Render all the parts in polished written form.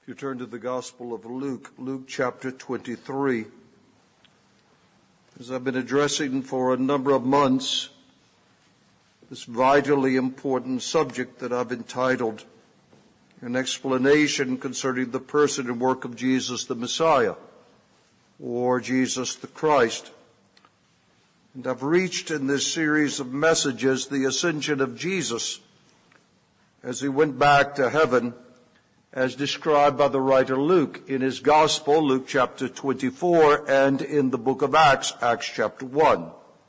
If you turn to the Gospel of Luke, Luke chapter 23, as I've been addressing for a number of months, this vitally important subject that I've entitled An Explanation Concerning the Person and Work of Jesus the Messiah, or Jesus the Christ. And I've reached in this series of messages the ascension of Jesus as he went back to heaven, as described by the writer Luke in his Gospel, Luke chapter 24, and in the book of Acts, Acts chapter 1.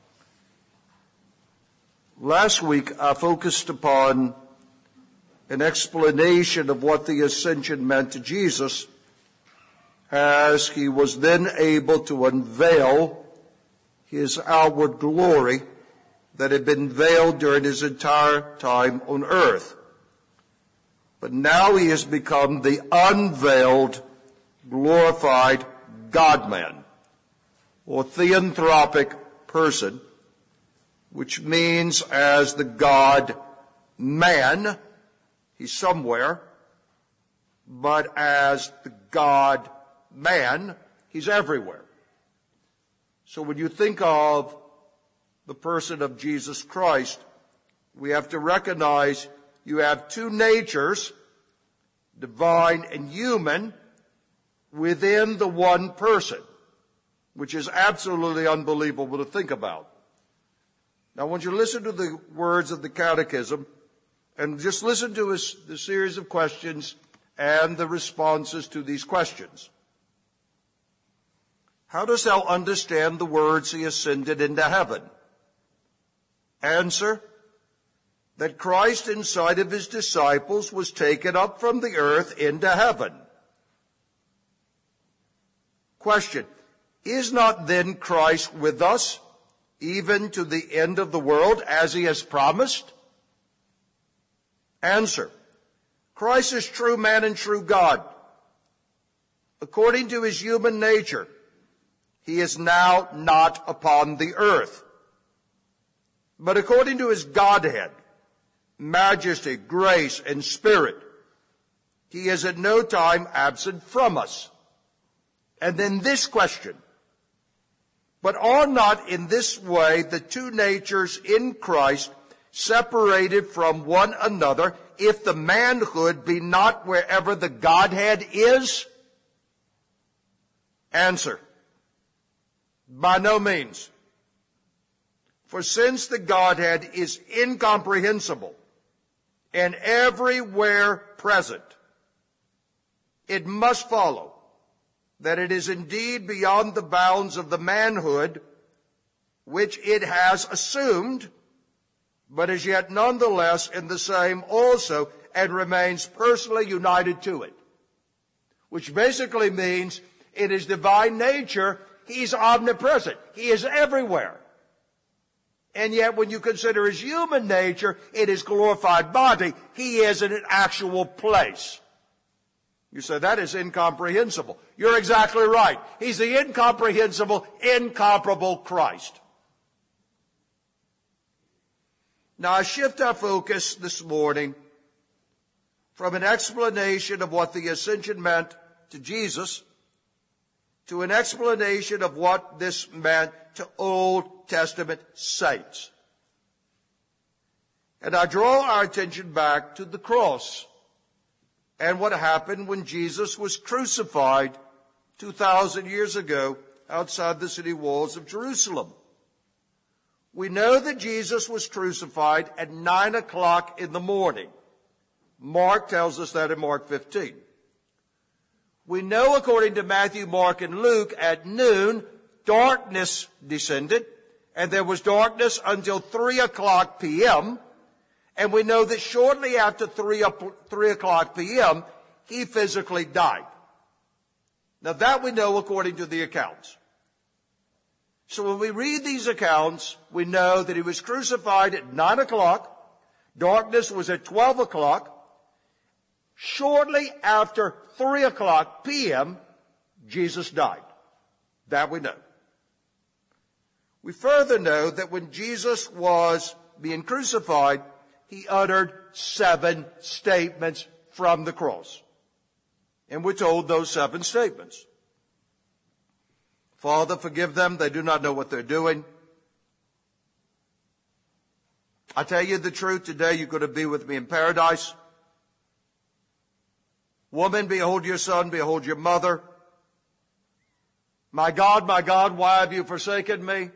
Last week, I focused upon an explanation of what the ascension meant to Jesus, as he was then able to unveil his outward glory that had been veiled during his entire time on earth. But now he has become the unveiled, glorified God-man, or theanthropic person, which means as the God-man, he's somewhere, but as the God-man, he's everywhere. So when you think of the person of Jesus Christ, we have to recognize you have two natures, divine and human, within the one person, which is absolutely unbelievable to think about. Now, I want you to listen to the words of the Catechism and just listen to the series of questions and the responses to these questions. How dost thou understand the words he ascended into heaven? Answer: that Christ in sight of his disciples was taken up from the earth into heaven. Question: is not then Christ with us even to the end of the world as he has promised? Answer: Christ is true man and true God. According to his human nature, he is now not upon the earth. But according to his Godhead, majesty, grace, and spirit, he is at no time absent from us. And then this question: but are not in this way the two natures in Christ separated from one another, if the manhood be not wherever the Godhead is? Answer: by no means. For since the Godhead is incomprehensible and everywhere present, it must follow that it is indeed beyond the bounds of the manhood which it has assumed, but is yet nonetheless in the same also and remains personally united to it. Which basically means in his divine nature, he's omnipresent. He is everywhere. And yet when you consider his human nature, in his glorified body, he is in an actual place. You say, that is incomprehensible. You're exactly right. He's the incomprehensible, incomparable Christ. Now I shift our focus this morning from an explanation of what the ascension meant to Jesus to an explanation of what this meant to Old Testament saints. And I draw our attention back to the cross and what happened when Jesus was crucified 2,000 years ago outside the city walls of Jerusalem. We know that Jesus was crucified at 9 o'clock in the morning. Mark tells us that in Mark 15. We know, according to Matthew, Mark, and Luke, at noon, darkness descended, and there was darkness until 3 o'clock p.m., and we know that shortly after 3 o'clock p.m., he physically died. Now that we know according to the accounts. So when we read these accounts, we know that he was crucified at 9 o'clock, darkness was at 12 o'clock, shortly after 3 o'clock p.m., Jesus died. That we know. We further know that when Jesus was being crucified, he uttered 7 statements from the cross. And we're told those 7 statements. Father, forgive them. They do not know what they're doing. I tell you the truth, today you're going to be with me in paradise. Woman, behold your son, behold your mother. My God, why have you forsaken me?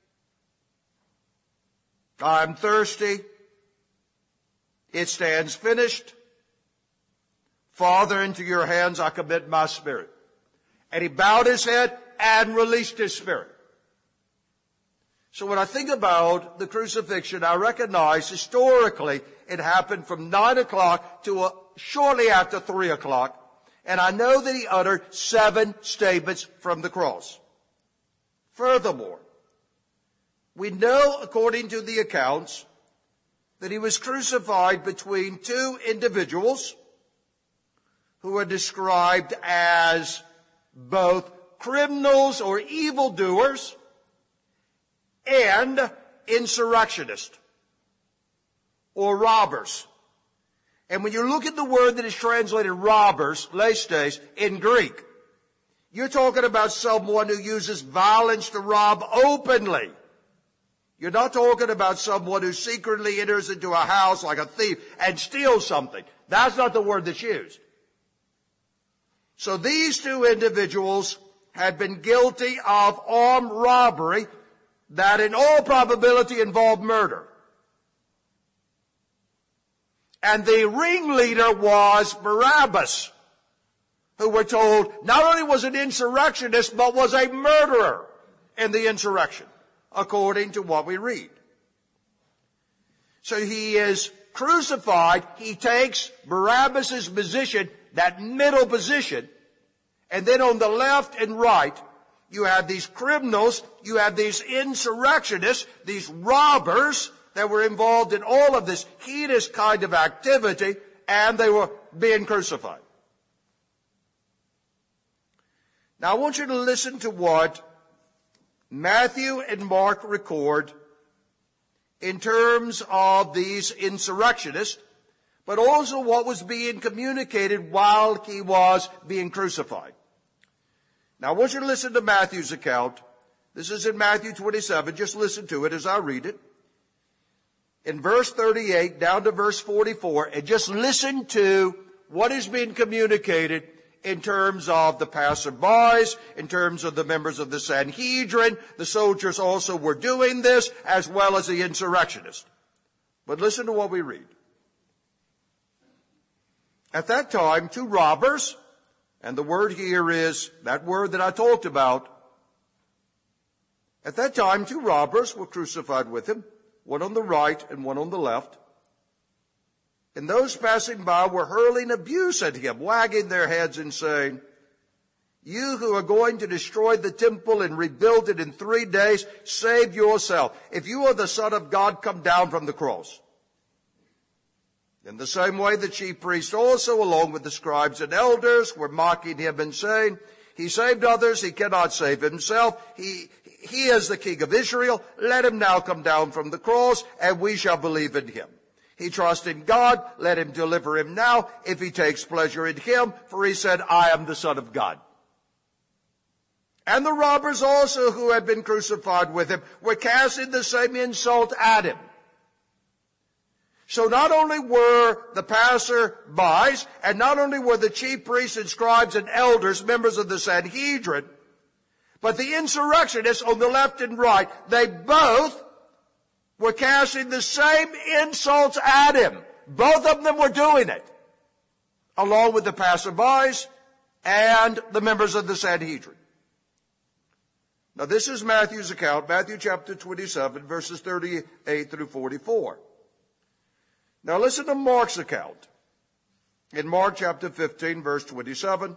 I'm thirsty. It stands finished. Father, into your hands I commit my spirit. And he bowed his head and released his spirit. So when I think about the crucifixion, I recognize historically it happened from 9 o'clock to shortly after 3 o'clock. And I know that he uttered 7 statements from the cross. Furthermore, we know, according to the accounts, that he was crucified between 2 individuals who are described as both criminals or evildoers and insurrectionists or robbers. And when you look at the word that is translated robbers, lestes, in Greek, you're talking about someone who uses violence to rob openly. You're not talking about someone who secretly enters into a house like a thief and steals something. That's not the word that's used. So these 2 individuals had been guilty of armed robbery that in all probability involved murder. And the ringleader was Barabbas, who we're told not only was an insurrectionist, but was a murderer in the insurrection, according to what we read. So he is crucified. He takes Barabbas' position, that middle position, and then on the left and right, you have these criminals, you have these insurrectionists, these robbers that were involved in all of this heinous kind of activity, and they were being crucified. Now I want you to listen to what Matthew and Mark record in terms of these insurrectionists, but also what was being communicated while he was being crucified. Now I want you to listen to Matthew's account. This is in Matthew 27. Just listen to it as I read it. In verse 38 down to verse 44, and just listen to what is being communicated in terms of the passerbys, in terms of the members of the Sanhedrin. The soldiers also were doing this, as well as the insurrectionists. But listen to what we read. At that time, 2 robbers, and the word here is that word that I talked about. At that time, 2 robbers were crucified with him, one on the right and one on the left. And those passing by were hurling abuse at him, wagging their heads and saying, "You who are going to destroy the temple and rebuild it in 3 days, save yourself. If you are the Son of God, come down from the cross." In the same way, the chief priests also, along with the scribes and elders, were mocking him and saying, "He saved others, he cannot save himself. He is the King of Israel. Let him now come down from the cross, and we shall believe in him. He trusts in God. Let him deliver him now, if he takes pleasure in him, for he said, I am the Son of God." And the robbers also who had been crucified with him were casting the same insult at him. So not only were the passer-bys, and not only were the chief priests and scribes and elders members of the Sanhedrin, but the insurrectionists on the left and right, they both were casting the same insults at him. Both of them were doing it, along with the passerbys and the members of the Sanhedrin. Now this is Matthew's account, Matthew chapter 27, verses 38 through 44. Now listen to Mark's account. In Mark chapter 15, verse 27.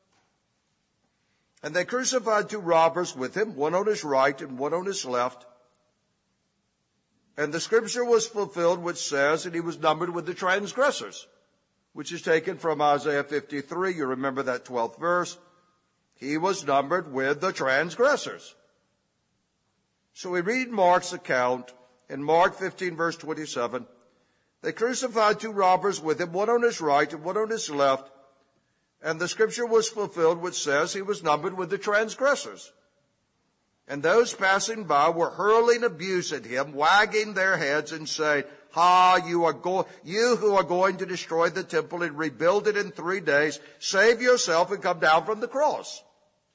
And they crucified 2 robbers with him, one on his right and one on his left. And the scripture was fulfilled which says, and he was numbered with the transgressors, which is taken from Isaiah 53. You remember that 12th verse. He was numbered with the transgressors. So we read Mark's account in Mark 15, verse 27. They crucified 2 robbers with him, one on his right and one on his left. And the scripture was fulfilled which says he was numbered with the transgressors. And those passing by were hurling abuse at him, wagging their heads and saying, you who are going to destroy the temple and rebuild it in 3 days, save yourself and come down from the cross.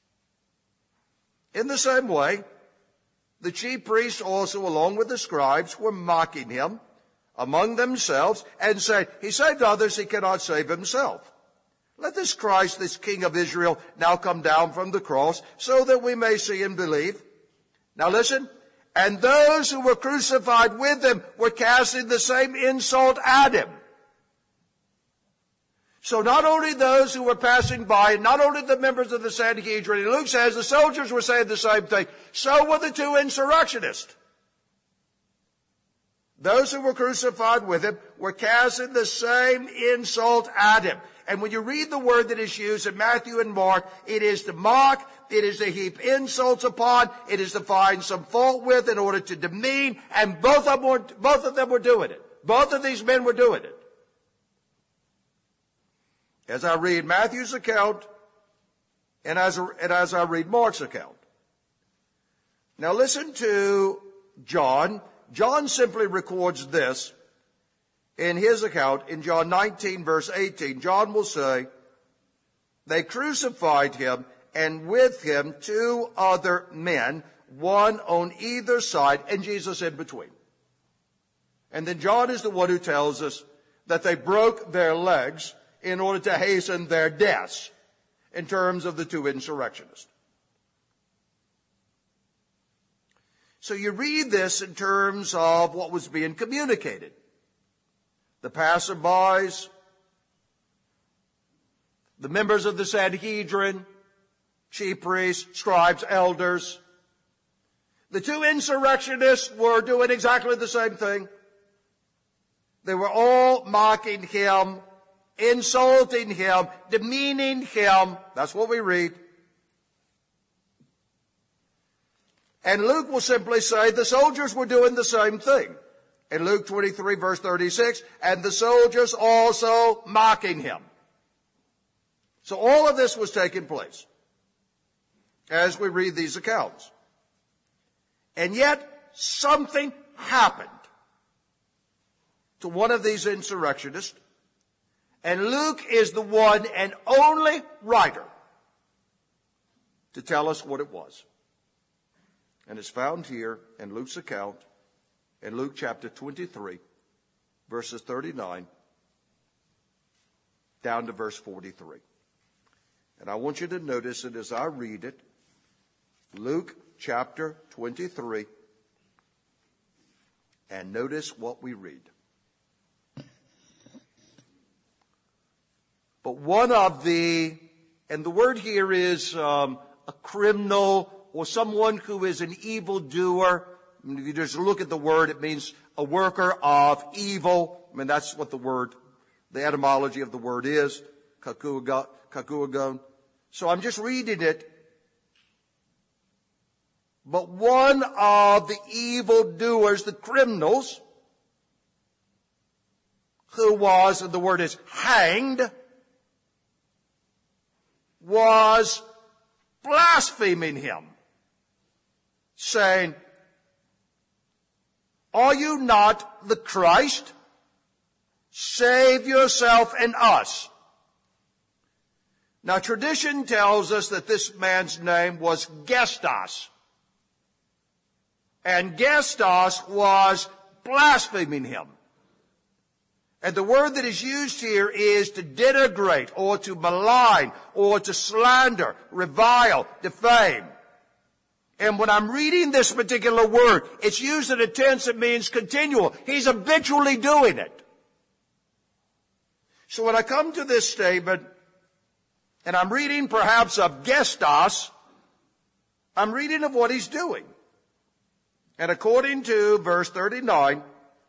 In the same way, the chief priests also, along with the scribes, were mocking him among themselves and saying, he saved others, he cannot save himself. Let this Christ, this King of Israel, now come down from the cross so that we may see and believe. Now listen. And those who were crucified with him were casting the same insult at him. So not only those who were passing by, not only the members of the Sanhedrin, and Luke says the soldiers were saying the same thing, so were the two insurrectionists. Those who were crucified with him were casting the same insult at him. And when you read the word that is used in Matthew and Mark, it is to mock, it is to heap insults upon, it is to find some fault with in order to demean, and both of them were doing it. Both of these men were doing it. As I read Matthew's account, and as I read Mark's account. Now listen to John. John simply records this in his account in John 19, verse 18. John will say, they crucified him, and with him 2 other men, one on either side, and Jesus in between. And then John is the one who tells us that they broke their legs in order to hasten their deaths in terms of the 2 insurrectionists. So you read this in terms of what was being communicated. The passerbys, the members of the Sanhedrin, chief priests, scribes, elders. The 2 insurrectionists were doing exactly the same thing. They were all mocking him, insulting him, demeaning him. That's what we read. And Luke will simply say the soldiers were doing the same thing. In Luke 23, verse 36, and the soldiers also mocking him. So all of this was taking place as we read these accounts. And yet something happened to one of these insurrectionists, and Luke is the one and only writer to tell us what it was. And it's found here in Luke's account, in Luke chapter 23, verses 39 down to verse 43. And I want you to notice it as I read it. Luke chapter 23. And notice what we read. But one of the, and the word here is a criminal or someone who is an evildoer. I mean, if you just look at the word, it means a worker of evil. I mean, that's what the word, the etymology of the word is, kakuagon. So I'm just reading it. But one of the evildoers, the criminals, who was, and the word is hanged, was blaspheming him, saying, are you not the Christ? Save yourself and us. Now, tradition tells us that this man's name was Gestas. And Gestas was blaspheming him. And the word that is used here is to denigrate or to malign or to slander, revile, defame. And when I'm reading this particular word, it's used in a tense that means continual. He's habitually doing it. So when I come to this statement, and I'm reading perhaps of Gestas, I'm reading of what he's doing. And according to verse 39,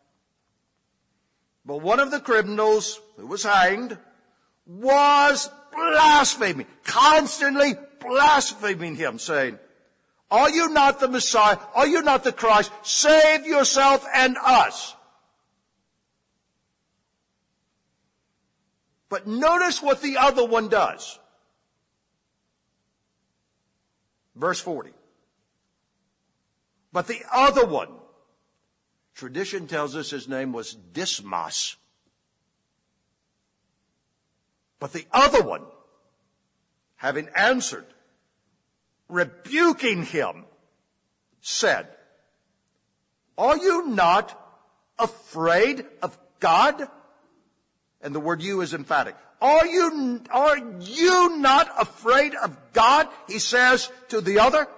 but one of the criminals who was hanged was blaspheming, constantly blaspheming him, saying, are you not the Messiah? Are you not the Christ? Save yourself and us. But notice what the other one does. Verse 40. But the other one, tradition tells us his name was Dismas. But the other one, having answered, rebuking him, said, are you not afraid of God? And the word you is emphatic. Are you not afraid of God? He says to the other.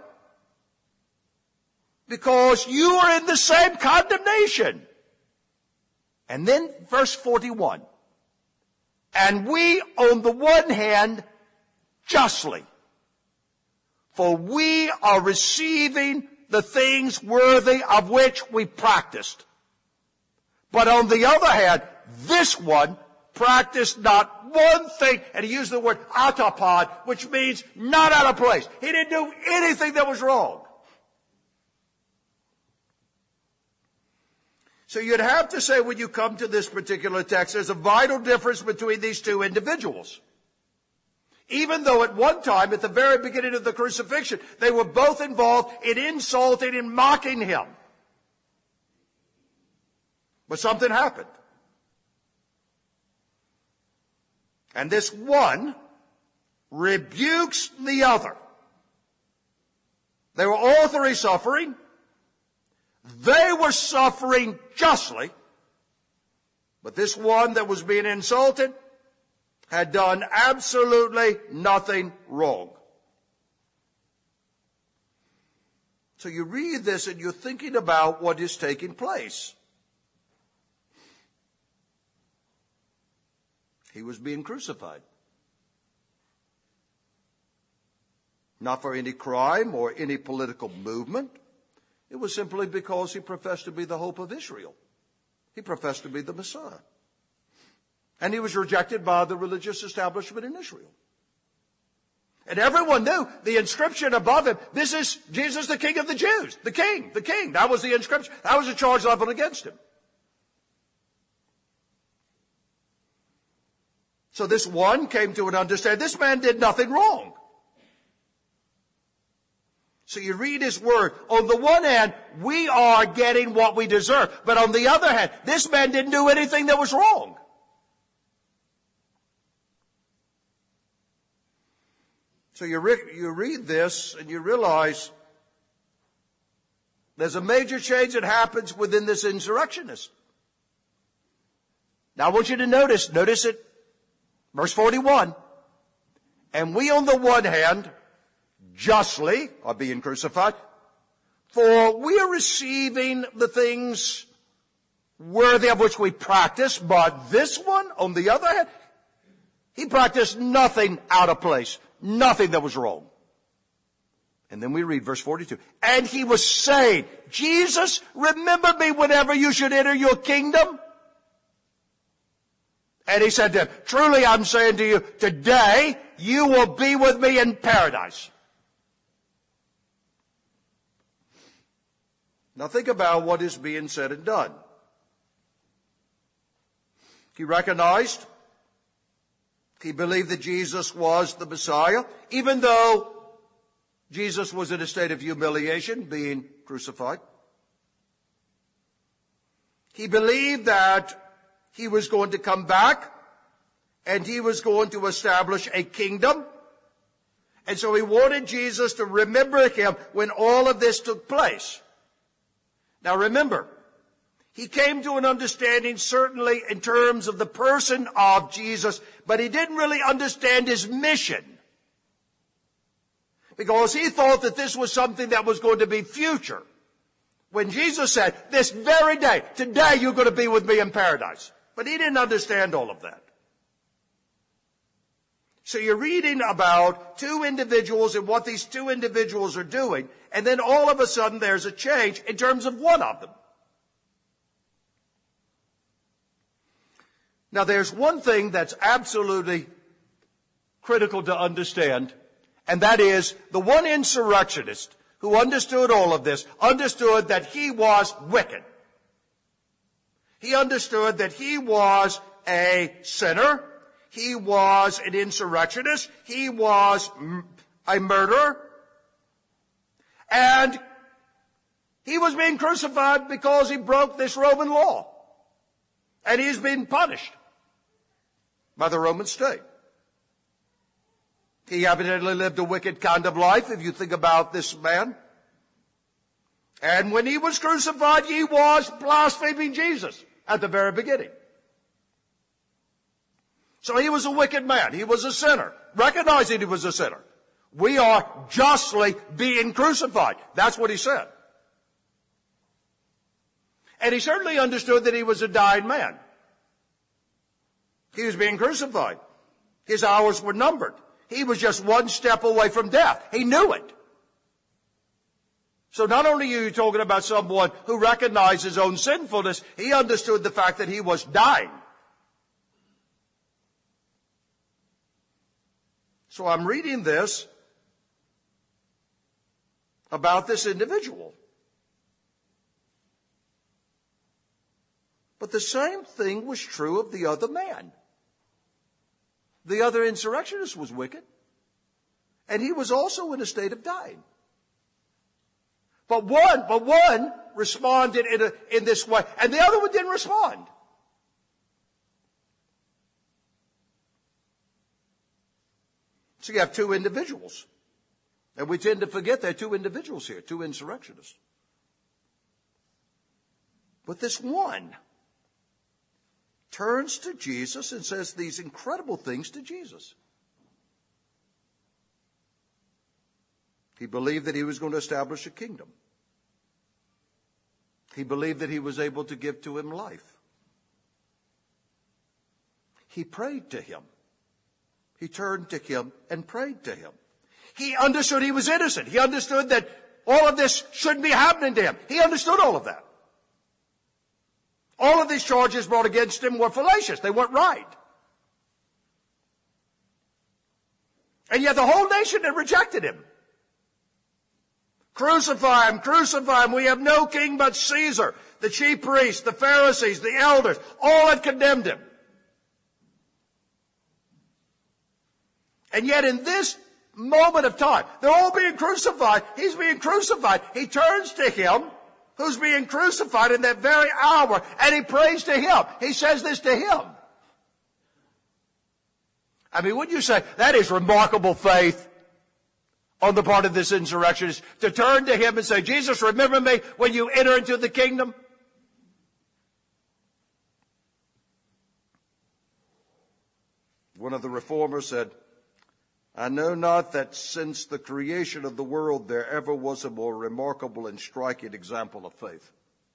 Because you are in the same condemnation. And then verse 41. And we, on the one hand, justly, for we are receiving the things worthy of which we practiced. But on the other hand, this one practiced not one thing, and he used the word atapod, which means not out of place. He didn't do anything that was wrong. So you'd have to say when you come to this particular text, there's a vital difference between these two individuals. Even though at one time, at the very beginning of the crucifixion, they were both involved in insulting and mocking him. But something happened. And this one rebukes the other. They were all three suffering. They were suffering justly. But this one that was being insulted had done absolutely nothing wrong. So you read this and you're thinking about what is taking place. He was being crucified. Not for any crime or any political movement. It was simply because he professed to be the hope of Israel. He professed to be the Messiah. And he was rejected by the religious establishment in Israel. And everyone knew the inscription above him, this is Jesus, the King of the Jews. The King. That was the inscription. That was the charge leveled against him. So this one came to an understanding. This man did nothing wrong. So you read his word. On the one hand, we are getting what we deserve. But on the other hand, this man didn't do anything that was wrong. So you read this and you realize there's a major change that happens within this insurrectionist. Now I want you to notice it. Verse 41. And we on the one hand justly are being crucified, for we are receiving the things worthy of which we practice, but this one, on the other hand, he practiced nothing out of place, nothing that was wrong. And then we read verse 42. And he was saying, Jesus, remember me whenever you should enter your kingdom. And he said to him, truly I'm saying to you, today you will be with me in paradise. Now think about what is being said and done. He recognized, he believed that Jesus was the Messiah, even though Jesus was in a state of humiliation, being crucified. He believed that he was going to come back and he was going to establish a kingdom. And so he wanted Jesus to remember him when all of this took place. Now remember, he came to an understanding certainly in terms of the person of Jesus, but he didn't really understand his mission. Because he thought that this was something that was going to be future. When Jesus said, this very day, today you're going to be with me in paradise. But he didn't understand all of that. So you're reading about two individuals and what these two individuals are doing, and then all of a sudden there's a change in terms of one of them. Now there's one thing that's absolutely critical to understand, and that is the one insurrectionist who understood all of this, understood that he was wicked. He understood that he was a sinner. He was an insurrectionist. He was a murderer. And he was being crucified because he broke this Roman law. And he's been punished by the Roman state. He evidently lived a wicked kind of life, if you think about this man. And when he was crucified, he was blaspheming Jesus at the very beginning. So he was a wicked man. He was a sinner. Recognizing he was a sinner. We are justly being crucified. That's what he said. And he certainly understood that he was a dying man. He was being crucified. His hours were numbered. He was just one step away from death. He knew it. So not only are you talking about someone who recognized his own sinfulness, he understood the fact that he was dying. So I'm reading this about this individual. But the same thing was true of the other man. The other insurrectionist was wicked, and he was also in a state of dying. But one responded in this way, and the other one didn't respond. So you have two individuals. And we tend to forget there are two individuals here, two insurrectionists. But this one turns to Jesus and says these incredible things to Jesus. He believed that he was going to establish a kingdom. He believed that he was able to give to him life. He prayed to him. He turned to him and prayed to him. He understood he was innocent. He understood that all of this shouldn't be happening to him. He understood all of that. All of these charges brought against him were fallacious. They weren't right. And yet the whole nation had rejected him. Crucify him, crucify him. We have no king but Caesar. The chief priests, the Pharisees, the elders, all had condemned him. And yet in this moment of time, they're all being crucified. He's being crucified. He turns to him who's being crucified in that very hour, and he prays to him. He says this to him. I mean, wouldn't you say that is remarkable faith on the part of this insurrectionist, to turn to him and say, Jesus, remember me when you enter into the kingdom? One of the reformers said, I know not that since the creation of the world there ever was a more remarkable and striking example of faith.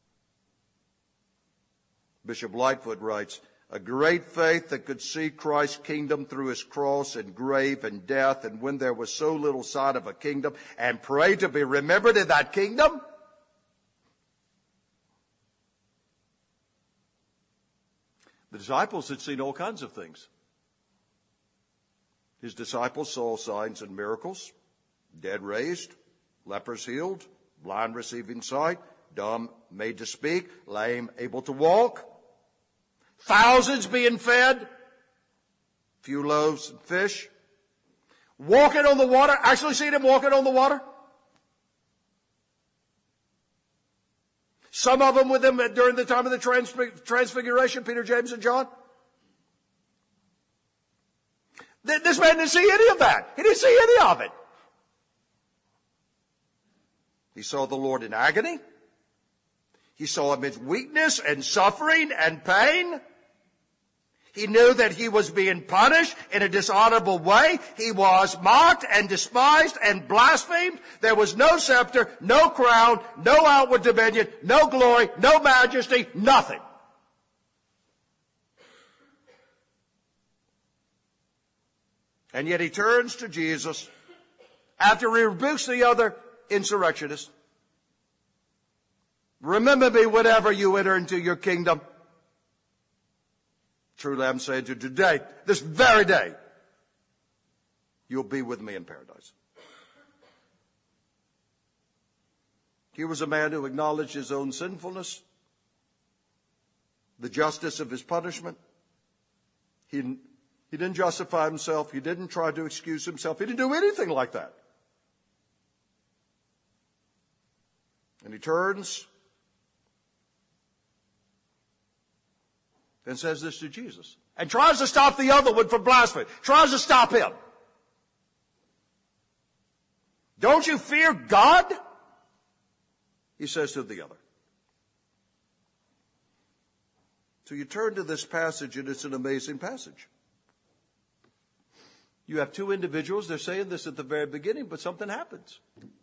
Bishop Lightfoot writes, a great faith that could see Christ's kingdom through his cross and grave and death, and when there was so little sign of a kingdom, and pray to be remembered in that kingdom. The disciples had seen all kinds of things. His disciples saw signs and miracles, dead raised, lepers healed, blind receiving sight, dumb made to speak, lame able to walk, thousands being fed, few loaves and fish, walking on the water. Actually seen him walking on the water. Some of them with him during the time of the transfiguration, Peter, James, and John. This man didn't see any of that. He didn't see any of it. He saw the Lord in agony. He saw him in weakness and suffering and pain. He knew that he was being punished in a dishonorable way. He was mocked and despised and blasphemed. There was no scepter, no crown, no outward dominion, no glory, no majesty, nothing. And yet he turns to Jesus after he rebukes the other insurrectionist. Remember me whenever you enter into your kingdom. Truly I'm saying to you today, this very day, you'll be with me in paradise. He was a man who acknowledged his own sinfulness, the justice of his punishment. He He didn't justify himself. He didn't try to excuse himself. He didn't do anything like that. And he turns and says this to Jesus. And tries to stop the other one from blasphemy. Tries to stop him. Don't you fear God? He says to the other. So you turn to this passage, and it's an amazing passage. You have two individuals. They're saying this at the very beginning, but something happens.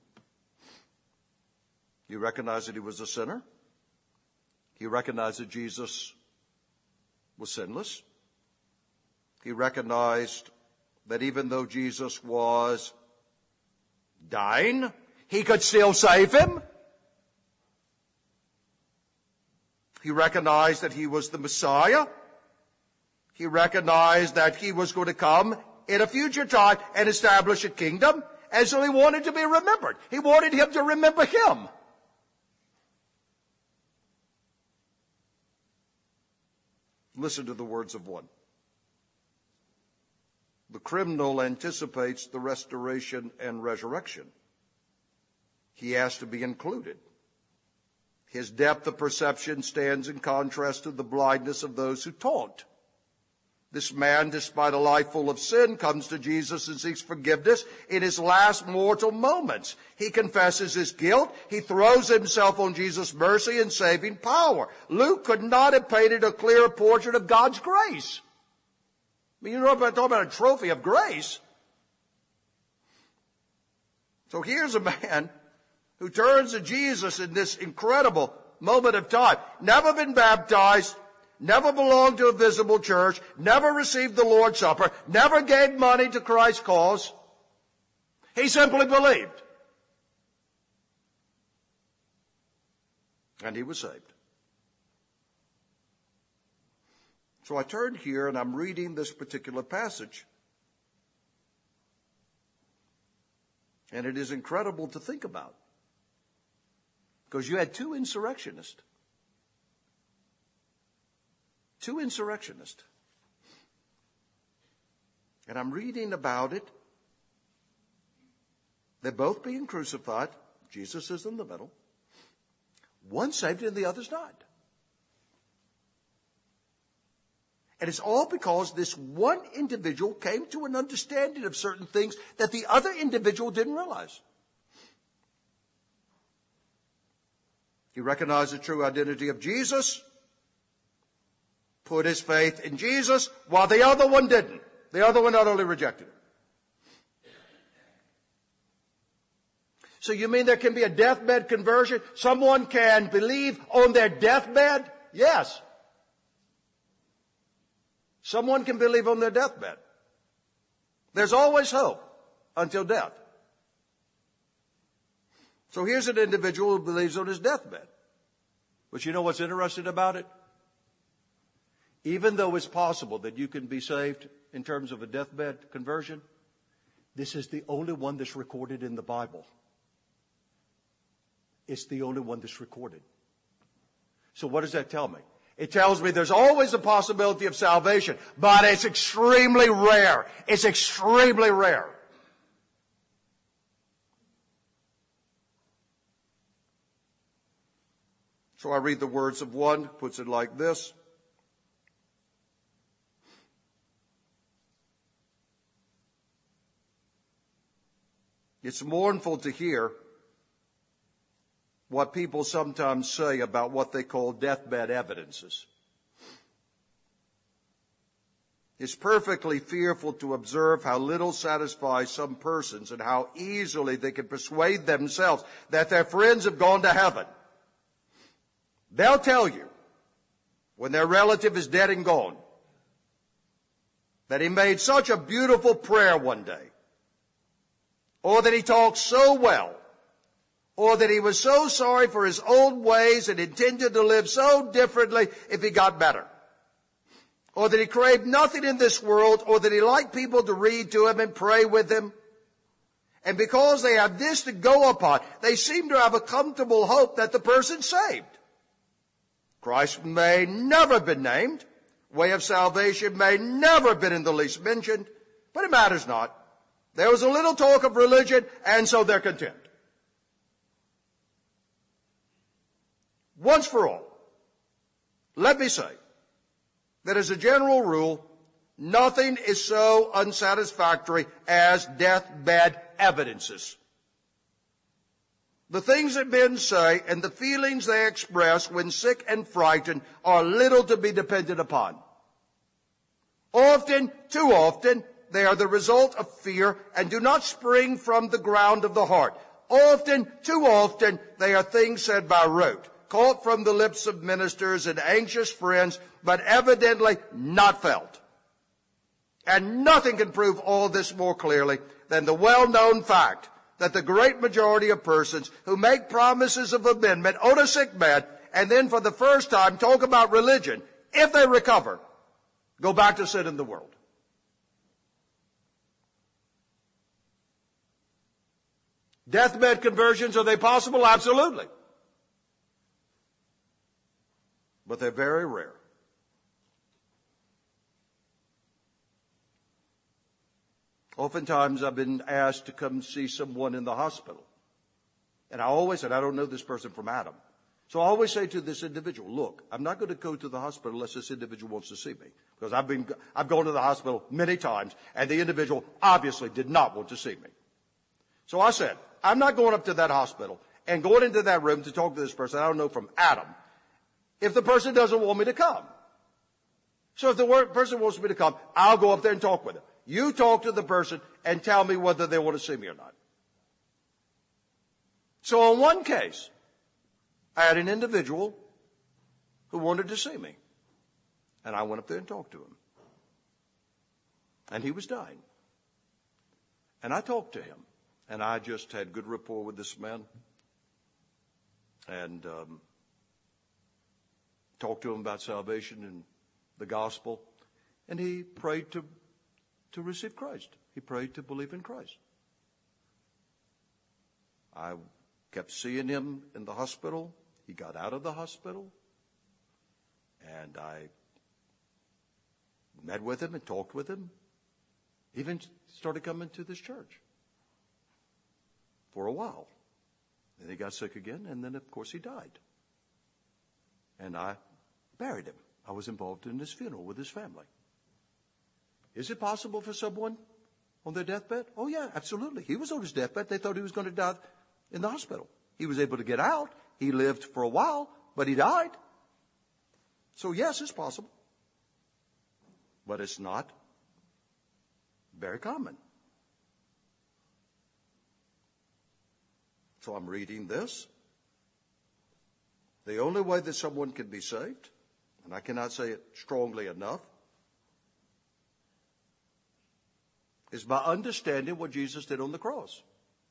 He recognized that he was a sinner. He recognized that Jesus was sinless. He recognized that even though Jesus was dying, he could still save him. He recognized that he was the Messiah. He recognized that he was going to come in a future time and establish a kingdom. And so he wanted to be remembered. He wanted him to remember him. Listen to the words of one. The criminal anticipates the restoration and resurrection. He asks to be included. His depth of perception stands in contrast to the blindness of those who taunt. This man, despite a life full of sin, comes to Jesus and seeks forgiveness in his last mortal moments. He confesses his guilt. He throws himself on Jesus' mercy and saving power. Luke could not have painted a clearer portrait of God's grace. I mean, I'm talking about a trophy of grace. So here's a man who turns to Jesus in this incredible moment of time. Never been baptized, never belonged to a visible church, never received the Lord's Supper, never gave money to Christ's cause. He simply believed. And he was saved. So I turned here and I'm reading this particular passage. And it is incredible to think about. Because you had two insurrectionists. Two insurrectionists. And I'm reading about it. They're both being crucified. Jesus is in the middle. One's saved and the other's not. And it's all because this one individual came to an understanding of certain things that the other individual didn't realize. He recognized the true identity of Jesus, put his faith in Jesus, while the other one didn't. The other one utterly rejected him. So you mean there can be a deathbed conversion? Someone can believe on their deathbed? Yes. Someone can believe on their deathbed. There's always hope until death. So here's an individual who believes on his deathbed. But you know what's interesting about it? Even though it's possible that you can be saved in terms of a deathbed conversion, this is the only one that's recorded in the Bible. It's the only one that's recorded. So what does that tell me? It tells me there's always a possibility of salvation, but it's extremely rare. It's extremely rare. So I read the words of one, puts it like this. It's mournful to hear what people sometimes say about what they call deathbed evidences. It's perfectly fearful to observe how little satisfies some persons and how easily they can persuade themselves that their friends have gone to heaven. They'll tell you, when their relative is dead and gone, that he made such a beautiful prayer one day, or that he talked so well, or that he was so sorry for his old ways and intended to live so differently if he got better, or that he craved nothing in this world, or that he liked people to read to him and pray with him. And because they have this to go upon, they seem to have a comfortable hope that the person's saved. Christ may never have been named, way of salvation may never have been in the least mentioned, but it matters not. There was a little talk of religion, and so they're content. Once for all, let me say that as a general rule, nothing is so unsatisfactory as deathbed evidences. The things that men say and the feelings they express when sick and frightened are little to be depended upon. Often, too often, they are the result of fear and do not spring from the ground of the heart. Often, too often, they are things said by rote, caught from the lips of ministers and anxious friends, but evidently not felt. And nothing can prove all this more clearly than the well-known fact that the great majority of persons who make promises of amendment on a sick bed and then for the first time talk about religion, if they recover, go back to sin in the world. Deathbed conversions, are they possible? Absolutely. But they're very rare. Oftentimes I've been asked to come see someone in the hospital. And I always said, I don't know this person from Adam. So I always say to this individual, look, I'm not going to go to the hospital unless this individual wants to see me. Because I've gone to the hospital many times, and the individual obviously did not want to see me. So I said, I'm not going up to that hospital and going into that room to talk to this person I don't know from Adam if the person doesn't want me to come. So if the person wants me to come, I'll go up there and talk with them. You talk to the person and tell me whether they want to see me or not. So in one case, I had an individual who wanted to see me. And I went up there and talked to him. And he was dying. And I talked to him. And I just had good rapport with this man. And talked to him about salvation and the gospel. And he prayed to receive Christ. He prayed to believe in Christ. I kept seeing him in the hospital. He got out of the hospital. And I met with him and talked with him. Even started coming to this church for a while. Then he got sick again, and then, of course, he died. And I buried him. I was involved in his funeral with his family. Is it possible for someone on their deathbed? Oh, yeah, absolutely. He was on his deathbed. They thought he was going to die in the hospital. He was able to get out. He lived for a while, but he died. So, yes, it's possible. But it's not very common. So I'm reading this. The only way that someone can be saved, and I cannot say it strongly enough, is by understanding what Jesus did on the cross.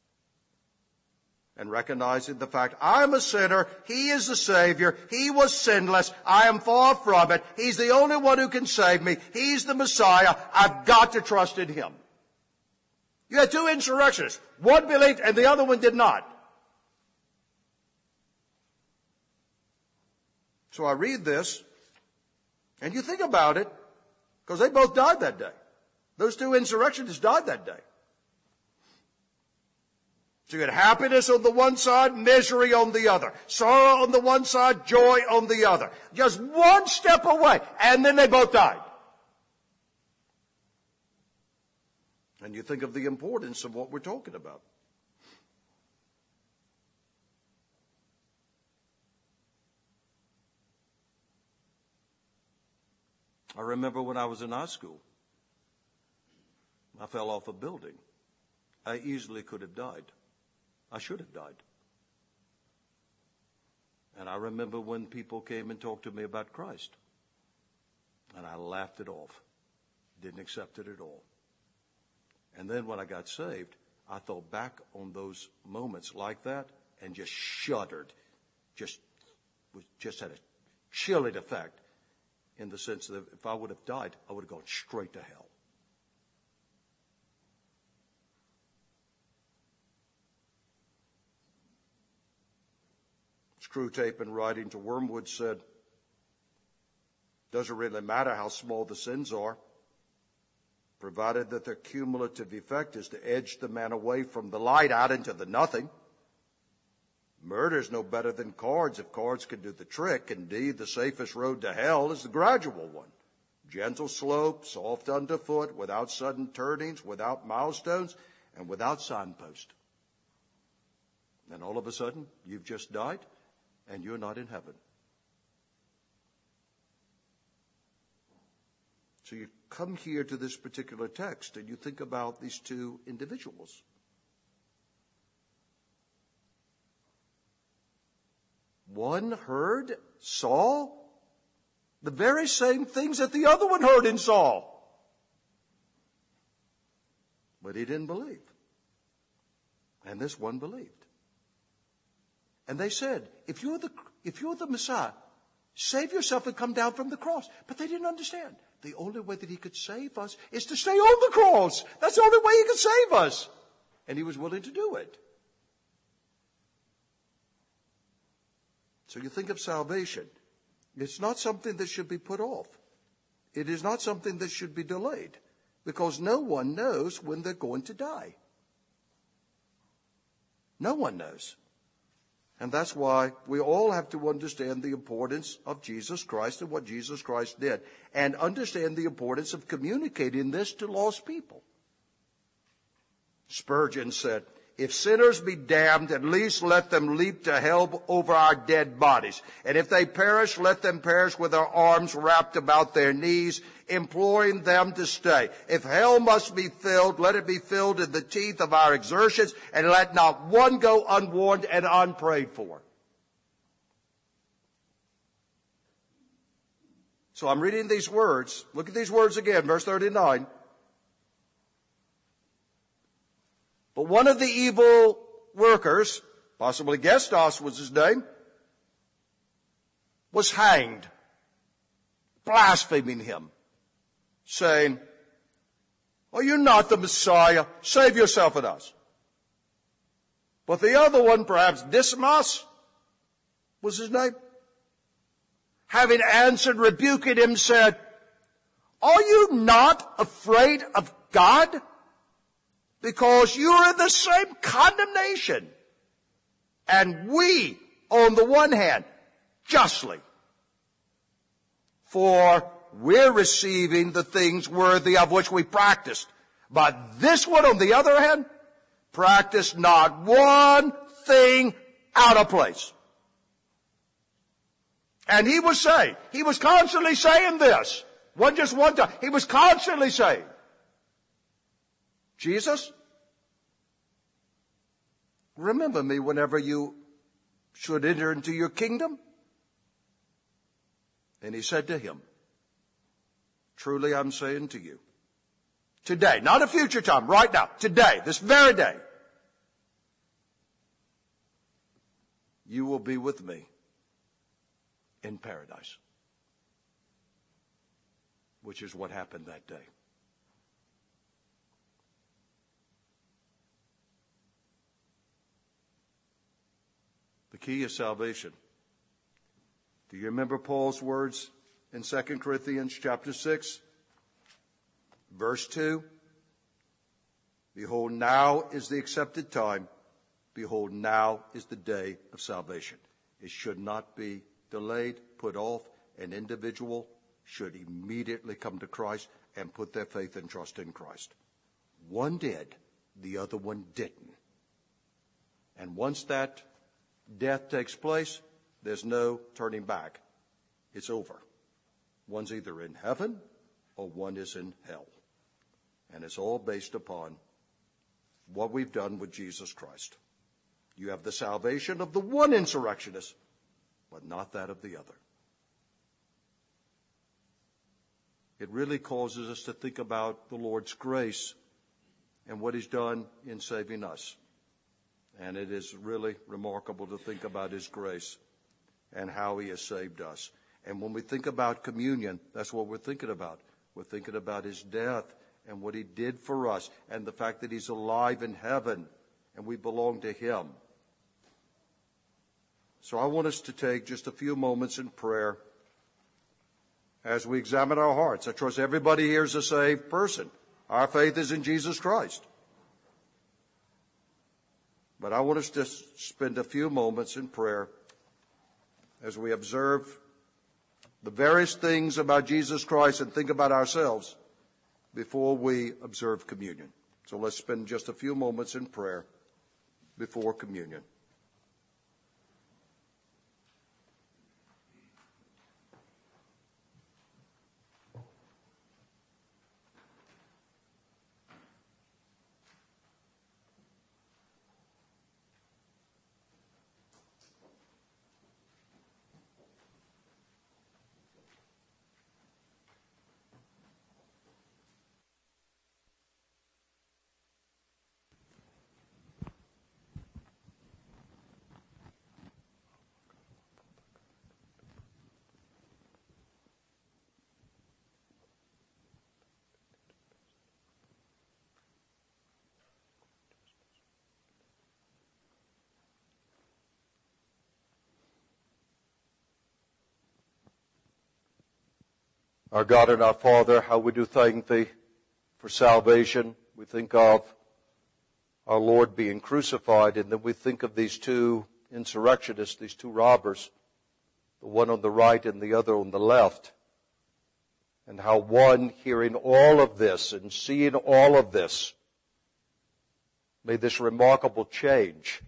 And recognizing the fact, I'm a sinner, He is the Savior, He was sinless, I am far from it, He's the only one who can save me, He's the Messiah, I've got to trust in Him. You had two insurrectionists. One believed and the other one did not. So I read this, and you think about it, because they both died that day. Those two insurrectionists died that day. So you had happiness on the one side, misery on the other. Sorrow on the one side, joy on the other. Just one step away, and then they both died. And you think of the importance of what we're talking about. I remember when I was in high school, I fell off a building. I easily could have died. I should have died. And I remember when people came and talked to me about Christ. And I laughed it off. Didn't accept it at all. And then when I got saved, I thought back on those moments like that and just shuddered. Just had a chilling effect in the sense that if I would have died, I would have gone straight to hell. Screwtape, in writing to Wormwood, said, Doesn't really matter how small the sins are, provided that their cumulative effect is to edge the man away from the light out into the nothing. Murder is no better than cards if cards can do the trick. Indeed, the safest road to hell is the gradual one. Gentle slope, soft underfoot, without sudden turnings, without milestones, and without signpost. And all of a sudden, you've just died, and you're not in heaven. So you come here to this particular text, and you think about these two individuals. One heard, saw, the very same things that the other one heard and saw. But he didn't believe. And this one believed. And they said, if you're the Messiah, save yourself and come down from the cross. But they didn't understand. The only way that he could save us is to stay on the cross. That's the only way he could save us. And he was willing to do it. So you think of salvation. It's not something that should be put off. It is not something that should be delayed, because no one knows when they're going to die. No one knows. And that's why we all have to understand the importance of Jesus Christ and what Jesus Christ did, and understand the importance of communicating this to lost people. Spurgeon said, if sinners be damned, at least let them leap to hell over our dead bodies. And if they perish, let them perish with their arms wrapped about their knees, imploring them to stay. If hell must be filled, let it be filled in the teeth of our exertions, and let not one go unwarned and unprayed for. So I'm reading these words. Look at these words again, verse 39. But one of the evil workers, possibly Gestas was his name, was hanged, blaspheming him, saying, are you not the Messiah? Save yourself and us. But the other one, perhaps Dismas was his name, having answered, rebuking him, said, are you not afraid of God? Because you are in the same condemnation. And we, on the one hand, justly. For we're receiving the things worthy of which we practiced. But this one, on the other hand, practiced not one thing out of place. And he was saying, he was constantly saying this. Wasn't just one time. He was constantly saying, Jesus, remember me whenever you should enter into your kingdom. And he said to him, truly I'm saying to you, today, not a future time, right now, today, this very day, you will be with me in paradise. Which is what happened that day. The key is salvation. Do you remember Paul's words in 2 Corinthians chapter 6, verse 2? Behold, now is the accepted time. Behold, now is the day of salvation. It should not be delayed, put off. An individual should immediately come to Christ and put their faith and trust in Christ. One did, the other one didn't. And once that death takes place, there's no turning back. It's over. One's either in heaven or one is in hell. And it's all based upon what we've done with Jesus Christ. You have the salvation of the one insurrectionist, but not that of the other. It really causes us to think about the Lord's grace and what he's done in saving us. And it is really remarkable to think about his grace and how he has saved us. And when we think about communion, that's what we're thinking about. We're thinking about his death and what he did for us and the fact that he's alive in heaven and we belong to him. So I want us to take just a few moments in prayer as we examine our hearts. I trust everybody here is a saved person. Our faith is in Jesus Christ. But I want us to spend a few moments in prayer as we observe the various things about Jesus Christ and think about ourselves before we observe communion. So let's spend just a few moments in prayer before communion. Our God and our Father, how we do thank Thee for salvation. We think of our Lord being crucified, and then we think of these two insurrectionists, these two robbers, the one on the right and the other on the left, and how one, hearing all of this and seeing all of this, made this remarkable change.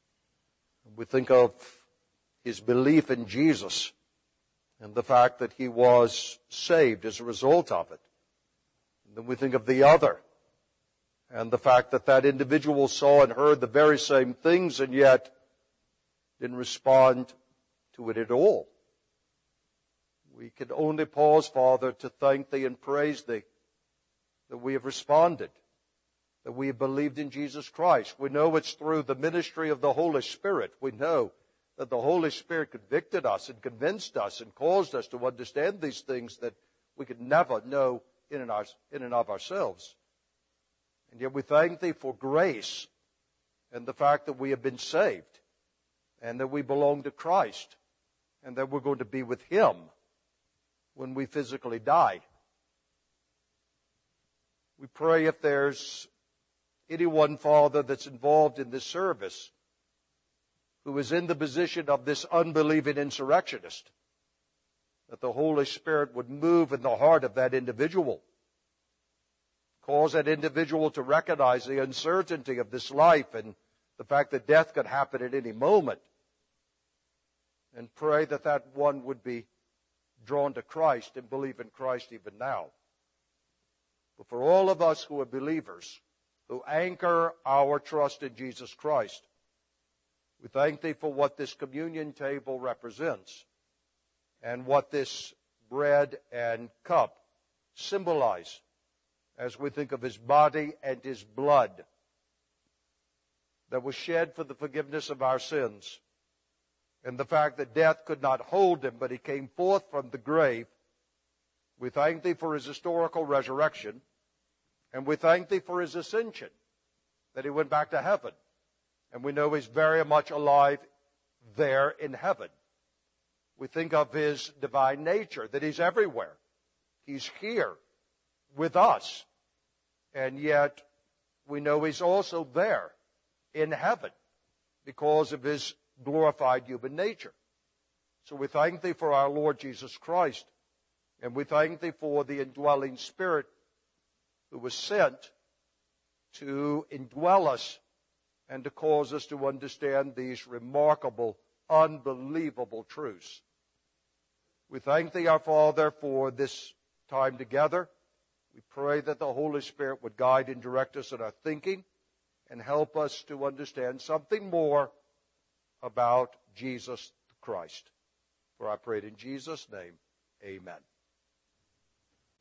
We think of his belief in Jesus and the fact that he was saved as a result of it. And then we think of the other and the fact that that individual saw and heard the very same things and yet didn't respond to it at all. We can only pause, Father, to thank Thee and praise Thee that we have responded, that we have believed in Jesus Christ. We know it's through the ministry of the Holy Spirit. We know that the Holy Spirit convicted us and convinced us and caused us to understand these things that we could never know in and of ourselves. And yet we thank Thee for grace and the fact that we have been saved and that we belong to Christ and that we're going to be with Him when we physically die. We pray if there's anyone, Father, that's involved in this service who is in the position of this unbelieving insurrectionist, that the Holy Spirit would move in the heart of that individual, cause that individual to recognize the uncertainty of this life and the fact that death could happen at any moment, and pray that that one would be drawn to Christ and believe in Christ even now. But for all of us who are believers, who anchor our trust in Jesus Christ, we thank Thee for what this communion table represents and what this bread and cup symbolize as we think of His body and His blood that was shed for the forgiveness of our sins, and the fact that death could not hold Him, but He came forth from the grave. We thank Thee for His historical resurrection, and we thank Thee for His ascension, that He went back to heaven. And we know He's very much alive there in heaven. We think of His divine nature, that He's everywhere. He's here with us. And yet we know He's also there in heaven because of His glorified human nature. So we thank Thee for our Lord Jesus Christ. And we thank Thee for the indwelling Spirit who was sent to indwell us and to cause us to understand these remarkable, unbelievable truths. We thank Thee, our Father, for this time together. We pray that the Holy Spirit would guide and direct us in our thinking and help us to understand something more about Jesus Christ. For I pray it in Jesus' name, amen.